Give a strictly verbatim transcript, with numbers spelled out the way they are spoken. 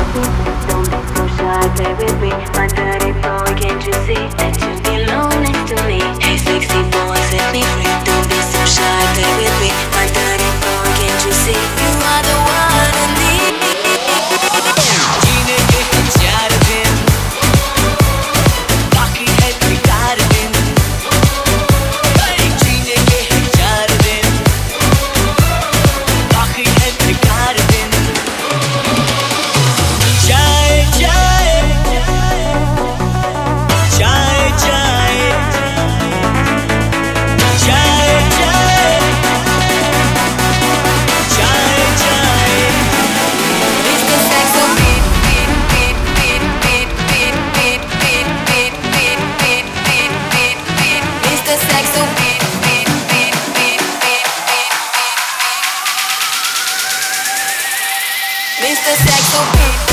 Don't be so shy, play with me. My dirty boy, can't you see that you belong next to me? Hey, sexy boy, set me free. Don't be so shy, play with me. My dirty boy, can't you see? You are the one I need. जीने के हजार दिन बाकी है बेकार दिन जीने के हजार दिन बाकी है बेकार दिन जाए जाए जाए जाए जाए जाए जाए जाए Mister Saxo beat beat beat beat beat beat beat beat beat beat beat beat beat beat Mister Saxo beat beat beat beat beat beat Mister Saxo beat